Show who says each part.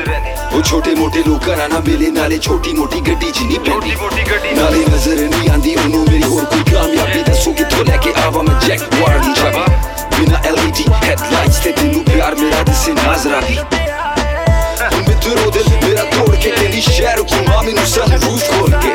Speaker 1: ਉਹ ਛੋਟੇ ਮੋਟੇ ਲੋਕਾਂ ਨਾਲ ਨਾ ਮਿਲੇ ਨਾਲੇ ਛੋਟੀ ਮੋਟੀ ਗੱਡੀ ਚ ਨਹੀਂ ਪੈਂਦੀ ਨਾਲੇ ਨਜ਼ਰ ਨਹੀਂ ਆਂਦੀ ਉਹਨੂੰ ਮੇਰੀ ਹੋਰ ਕੋਈ ਕਾਮਯਾਬੀ ਦੱਸੋ ਕਿੱਥੋਂ ਲੈ ਕੇ ਆਵਾਂ ਮੈਂ ਜੈਕ ਵਾਰ ਦੀ ਚਾਬੀ ਬਿਨਾ LED ਹੈਡਲਾਈਟਸ ਤੇ ਤੈਨੂੰ ਪਿਆਰ ਮੇਰਾ ਦਿਸੇ ਨਜ਼ਰਾਂ ਦੀ ਤੂੰ ਮਿੱਤਰੋ ਦਿਲ ਮੇਰਾ ਤੋੜ ਕੇ ਕਹਿੰਦੀ ਸ਼ਹਿਰ ਘੁਮਾ ਮੈਨੂੰ ਸਨ ਰੂਫ ਖੋਲ ਕੇ